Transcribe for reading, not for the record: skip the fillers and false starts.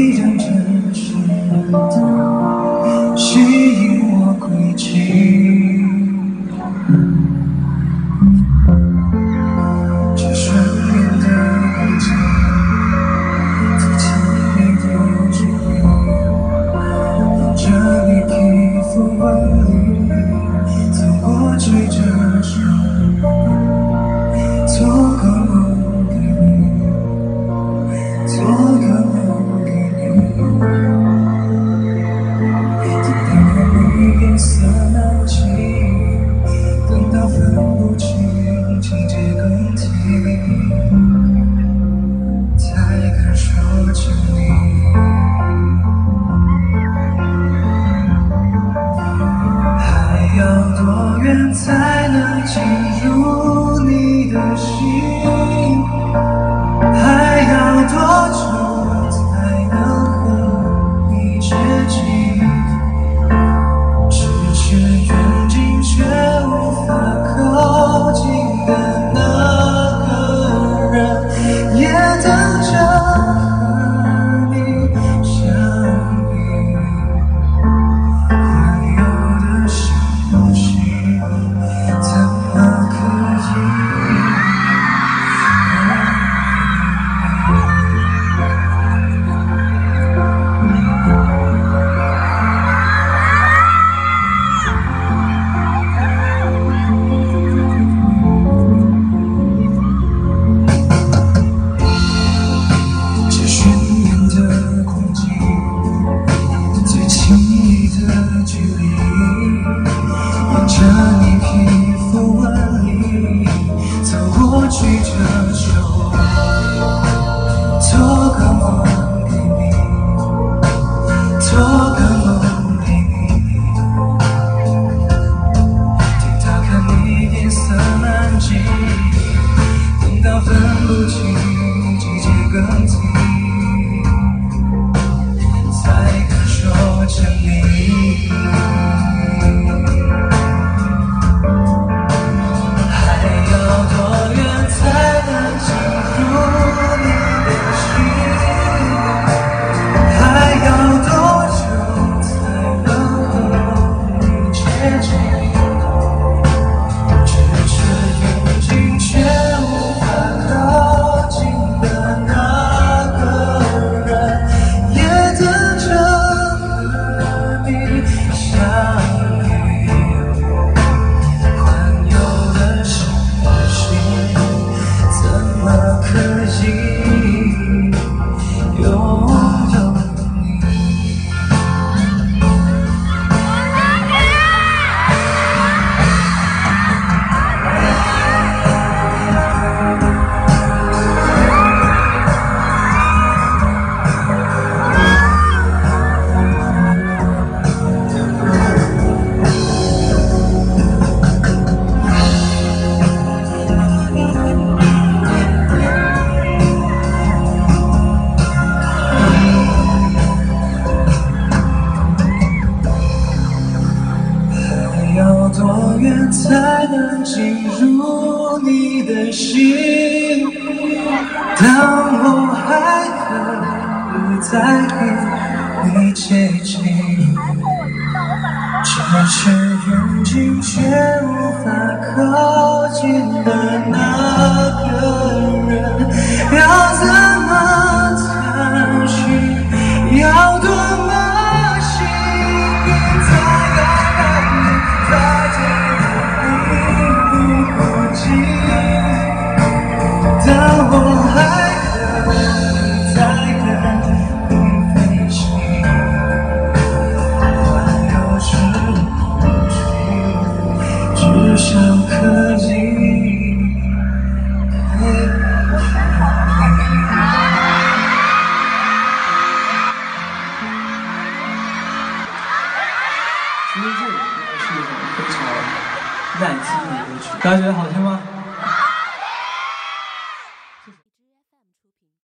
一张真实的吸引我轨迹，这双眼的光景，最亲密的距离，沿着你皮肤纹理，走过追着手，做个梦给你，做个梦给你。等到你颜色难清，等到分不清情节更替，才敢说亲密。还要多远才能进入你的心？还要多久才能和你接近？咫尺远近却无法靠近的那个人，也等着和你相遇。环游的星星，怎么可以？这悬眼的光景，最亲密的距离，沿着你皮肤纹理，走过去这手，做个梦给你，做个梦给你。听他看你颜色难记，等到分不清季节更替，才敢说亲密。还要多远才能进入你的心？还要多久才能和你接近？咫尺远近却无法靠近的那个人，也等着和你相遇。环游的星星，怎么可以拥有你？还要多远才能进入你的心？当我还可以再和你接近，咫尺远近却无法靠近的那个人，要怎么探寻？要多么幸运，才敢让你在这里不孤寂？当我还可以再跟你飞行，环游世界，至少可以陪你。 其实这首歌是一首非常耐听的歌曲，大家觉得好听吗？